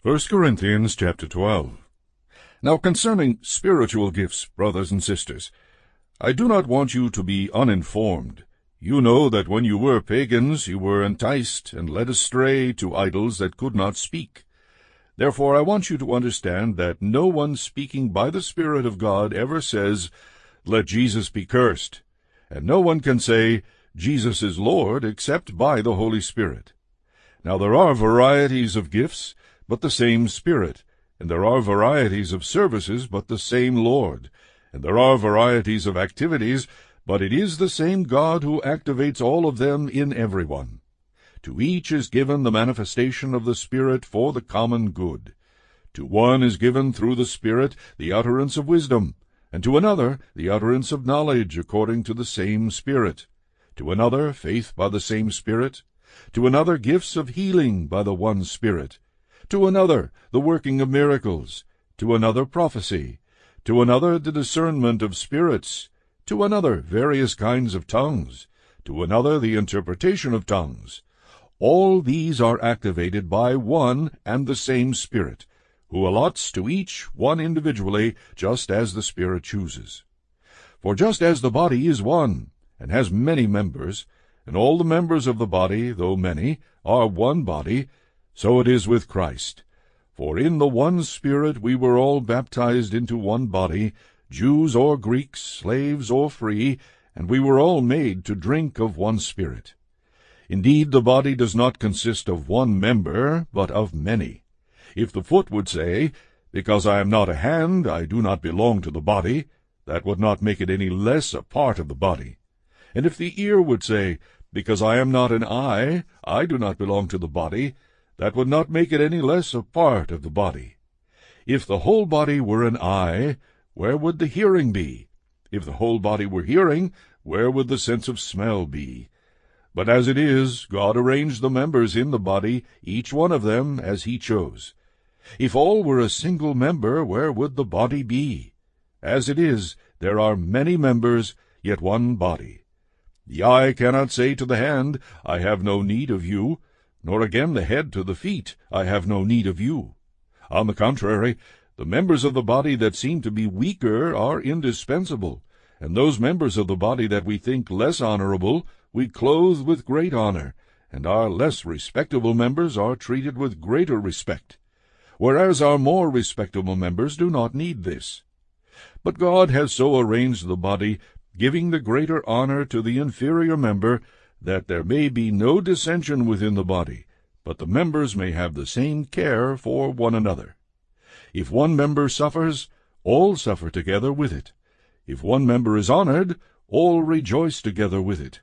1 Corinthians chapter 12. Now concerning spiritual gifts, brothers and sisters, I do not want you to be uninformed. You know that when you were pagans, you were enticed and led astray to idols that could not speak. Therefore I want you to understand that no one speaking by the Spirit of God ever says, "Let Jesus be cursed," and no one can say, "Jesus is Lord," except by the Holy Spirit. Now there are varieties of gifts, but the same Spirit, and there are varieties of services, but the same Lord, and there are varieties of activities, but it is the same God who activates all of them in everyone. To each is given the manifestation of the Spirit for the common good. To one is given through the Spirit the utterance of wisdom, and to another the utterance of knowledge according to the same Spirit, to another faith by the same Spirit, to another gifts of healing by the one Spirit, to another the working of miracles, to another prophecy, to another the discernment of spirits, to another various kinds of tongues, to another the interpretation of tongues. All these are activated by one and the same Spirit, who allots to each one individually, just as the Spirit chooses. For just as the body is one, and has many members, and all the members of the body, though many, are one body, so it is with Christ. For in the one Spirit we were all baptized into one body, Jews or Greeks, slaves or free, and we were all made to drink of one Spirit. Indeed, the body does not consist of one member, but of many. If the foot would say, "Because I am not a hand, I do not belong to the body," that would not make it any less a part of the body. And if the ear would say, "Because I am not an eye, I do not belong to the body," that would not make it any less a part of the body. If the whole body were an eye, where would the hearing be? If the whole body were hearing, where would the sense of smell be? But as it is, God arranged the members in the body, each one of them as he chose. If all were a single member, where would the body be? As it is, there are many members, yet one body. The eye cannot say to the hand, "I have no need of you," nor again the head to the feet, "I have no need of you." On the contrary, the members of the body that seem to be weaker are indispensable, and those members of the body that we think less honorable we clothe with great honor, and our less respectable members are treated with greater respect, whereas our more respectable members do not need this. But God has so arranged the body, giving the greater honor to the inferior member, that there may be no dissension within the body, but the members may have the same care for one another. If one member suffers, all suffer together with it. If one member is honored, all rejoice together with it.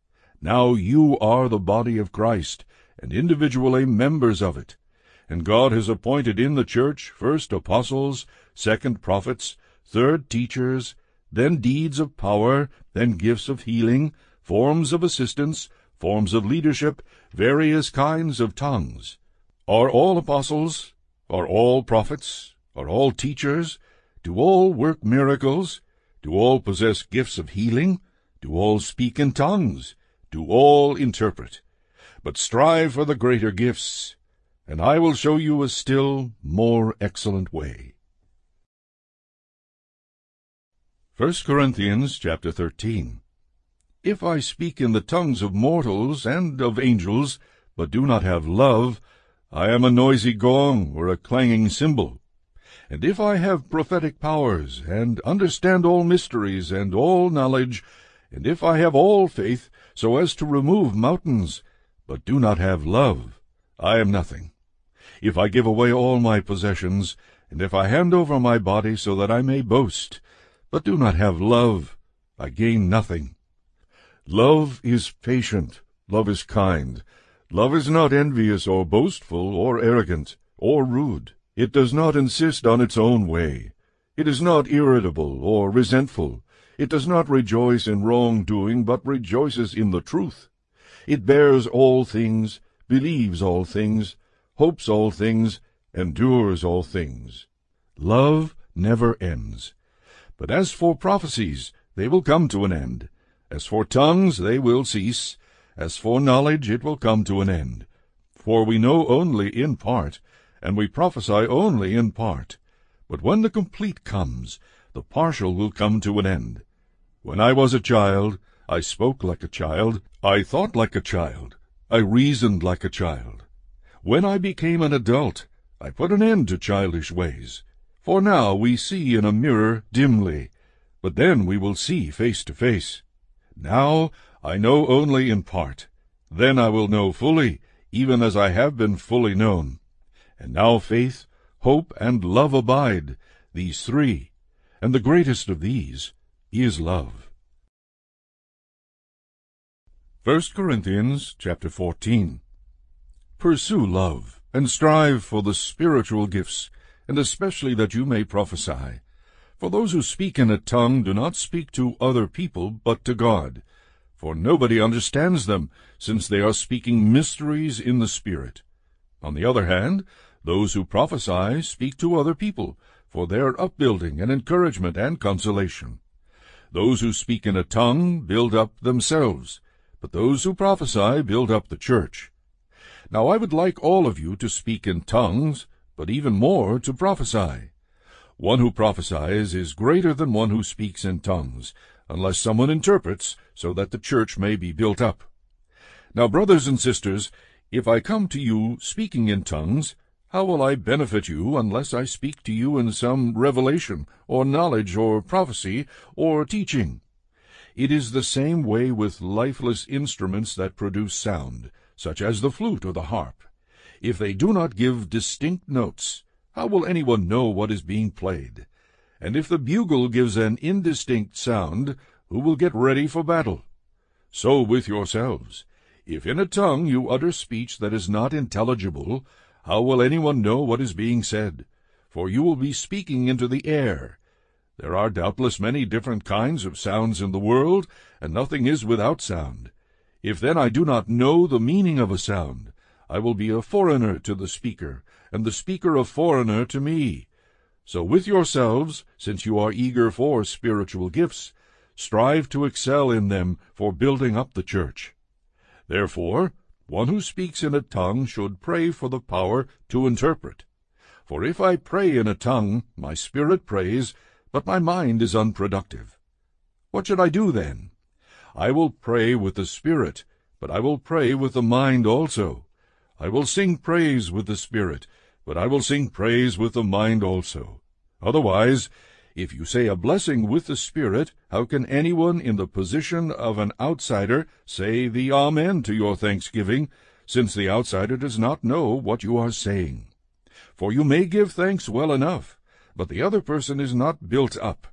Now you are the body of Christ, and individually members of it. And God has appointed in the church first apostles, second prophets, third teachers, then deeds of power, then gifts of healing, forms of assistance, forms of leadership, various kinds of tongues. Are all apostles? Are all prophets? Are all teachers? Do all work miracles? Do all possess gifts of healing? Do all speak in tongues? Do all interpret? But strive for the greater gifts, and I will show you a still more excellent way. 1 Corinthians chapter 13. If I speak in the tongues of mortals and of angels, but do not have love, I am a noisy gong or a clanging cymbal. And if I have prophetic powers, and understand all mysteries and all knowledge, and if I have all faith, so as to remove mountains, but do not have love, I am nothing. If I give away all my possessions, and if I hand over my body so that I may boast, but do not have love, I gain nothing. Love is patient, love is kind. Love is not envious or boastful or arrogant or rude. It does not insist on its own way. It is not irritable or resentful. It does not rejoice in wrongdoing, but rejoices in the truth. It bears all things, believes all things, hopes all things, endures all things. Love never ends. But as for prophecies, they will come to an end. As for tongues, they will cease. As for knowledge, it will come to an end. For we know only in part, and we prophesy only in part. But when the complete comes, the partial will come to an end. When I was a child, I spoke like a child, I thought like a child, I reasoned like a child. When I became an adult, I put an end to childish ways. For now we see in a mirror dimly, but then we will see face to face. Now I know only in part. Then I will know fully, even as I have been fully known. And now faith, hope, and love abide, these three, and the greatest of these is love. 1 Corinthians chapter 14. Pursue love, and strive for the spiritual gifts, and especially that you may prophesy. For those who speak in a tongue do not speak to other people, but to God. For nobody understands them, since they are speaking mysteries in the Spirit. On the other hand, those who prophesy speak to other people, for their upbuilding and encouragement and consolation. Those who speak in a tongue build up themselves, but those who prophesy build up the church. Now I would like all of you to speak in tongues, but even more to prophesy. One who prophesies is greater than one who speaks in tongues, unless someone interprets, so that the church may be built up. Now, brothers and sisters, if I come to you speaking in tongues, how will I benefit you unless I speak to you in some revelation, or knowledge, or prophecy, or teaching? It is the same way with lifeless instruments that produce sound, such as the flute or the harp. If they do not give distinct notes, how will anyone know what is being played? And if the bugle gives an indistinct sound, who will get ready for battle? So with yourselves. If in a tongue you utter speech that is not intelligible, how will anyone know what is being said? For you will be speaking into the air. There are doubtless many different kinds of sounds in the world, and nothing is without sound. If then I do not know the meaning of a sound, I will be a foreigner to the speaker, and the speaker a foreigner to me. So with yourselves, since you are eager for spiritual gifts, strive to excel in them for building up the church. Therefore, one who speaks in a tongue should pray for the power to interpret. For if I pray in a tongue, my spirit prays, but my mind is unproductive. What should I do then? I will pray with the Spirit, but I will pray with the mind also. I will sing praise with the Spirit, but I will sing praise with the mind also. Otherwise, if you say a blessing with the Spirit, how can anyone in the position of an outsider say the Amen to your thanksgiving, since the outsider does not know what you are saying? For you may give thanks well enough, but the other person is not built up.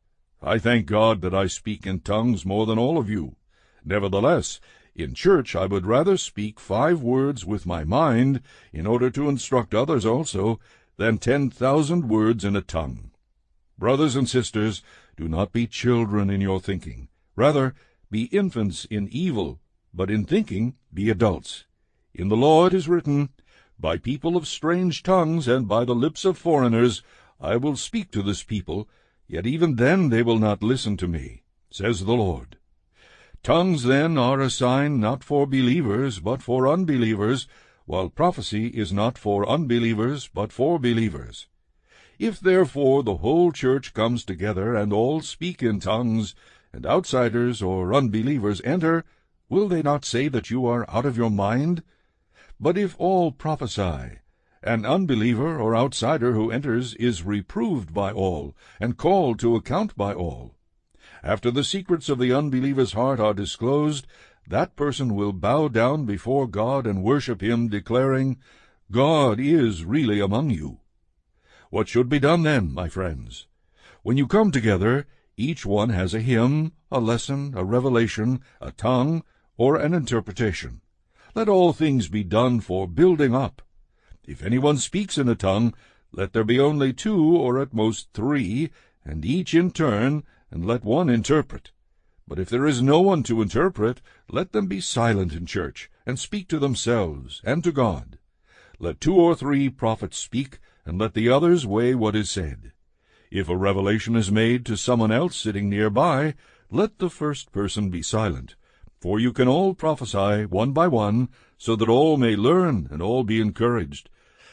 I thank God that I speak in tongues more than all of you. Nevertheless, in church I would rather speak 5 words with my mind, in order to instruct others also, than 10,000 words in a tongue. Brothers and sisters, do not be children in your thinking. Rather, be infants in evil, but in thinking be adults. In the law it is written, By people of strange tongues and by the lips of foreigners I will speak to this people, yet even then they will not listen to me, says the Lord. Tongues, then, are a sign not for believers, but for unbelievers, while prophecy is not for unbelievers, but for believers. If therefore the whole church comes together, and all speak in tongues, and outsiders or unbelievers enter, will they not say that you are out of your mind? But if all prophesy, an unbeliever or outsider who enters is reproved by all, and called to account by all. After the secrets of the unbeliever's heart are disclosed, that person will bow down before God and worship him, declaring, God is really among you. What should be done then, my friends? When you come together, each one has a hymn, a lesson, a revelation, a tongue, or an interpretation. Let all things be done for building up. If anyone speaks in a tongue, let there be only 2 or at most 3, and each in turn, and let one interpret. But if there is no one to interpret, let them be silent in church, and speak to themselves and to God. Let 2 or 3 prophets speak, and let the others weigh what is said. If a revelation is made to someone else sitting nearby, let the first person be silent. For you can all prophesy one by one, so that all may learn and all be encouraged.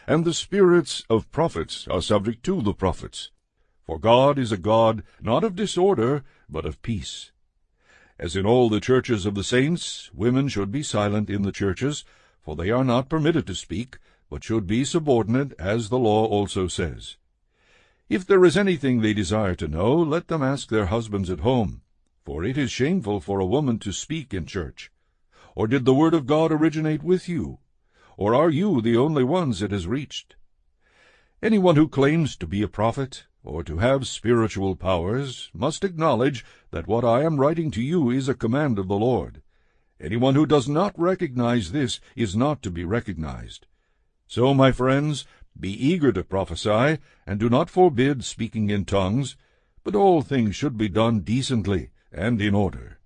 and the spirits of prophets are subject to the prophets. For God is a God not of disorder, but of peace. As in all the churches of the saints, women should be silent in the churches, for they are not permitted to speak, but should be subordinate, as the law also says. If there is anything they desire to know, let them ask their husbands at home, for it is shameful for a woman to speak in church. Or did the word of God originate with you? Or are you the only ones it has reached? Anyone who claims to be a prophet, or to have spiritual powers, must acknowledge that what I am writing to you is a command of the Lord. Anyone who does not recognize this is not to be recognized. So, my friends, be eager to prophesy, and do not forbid speaking in tongues, but all things should be done decently and in order.